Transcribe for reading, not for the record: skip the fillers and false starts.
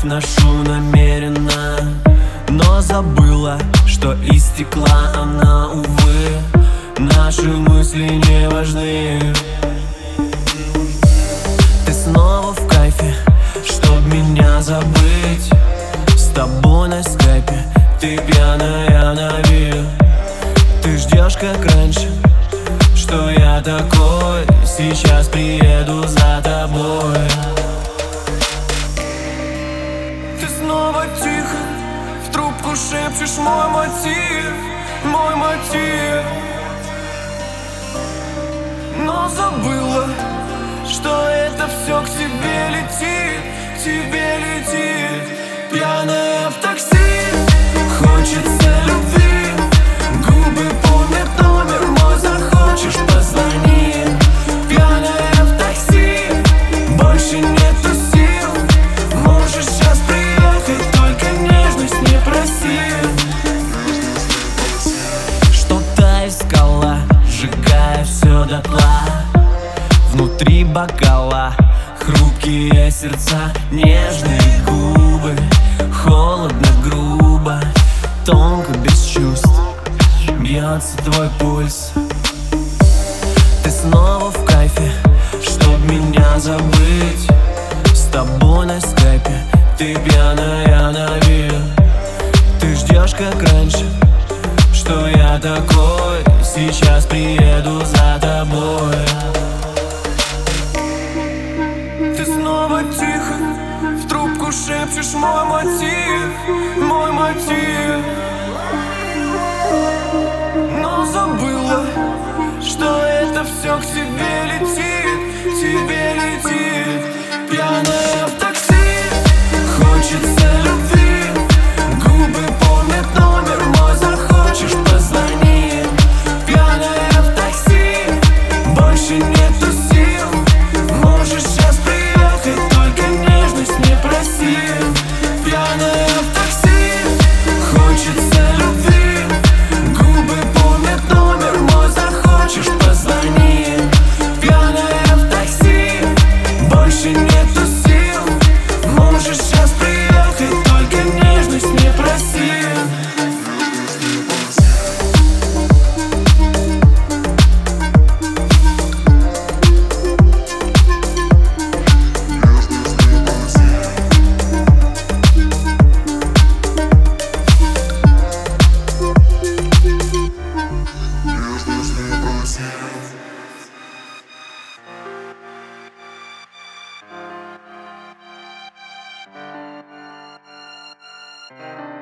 ношу намеренно, но забыла, что истекла она, увы. Наши мысли не важны. Ты снова в кайфе, чтоб меня забыть. С тобой на скайпе, ты пьяная на вид. Ты ждешь, как раньше, что я такой. Сейчас приеду за тобой. Ты снова тихо в трубку шепчешь мой мотив, мой мотив. Но забыла, что это все к тебе летит, тебе летит. Пьяная в такси, хочется любви. Губы помнят номер мой, захочешь позвони. Пьяная в такси, больше нету сил. Можешь сейчас приехать, только нежность не проси. Что-то искала, сжигая все дотла. Внутри бокала хрупкие сердца, нежные губы. Холодно, грубо, тонко, без чувств бьется твой пульс. Ты снова в кайфе, чтоб меня забыть. С тобой на скайпе, ты пьяная на вид. Ты ждешь, как раньше, что я такой. Сейчас приеду за тобой. Ты снова тихо в трубку шепчешь мой мотив, мой мотив. Но забыла, что это все к тебе летит, тебе летит. Пьяная в такси, хочется любви. Губы помнят номер мой, захочешь позвони. Пьяная в такси, больше нету сил. Можешь сейчас приехать, только нежность не проси. Пьяная в такси, хочется любви. Губы помнят номер мой, захочешь позвони. Пьяная в такси, больше нету сил. Можешь сейчас приехать, только нежность не проси. Yeah.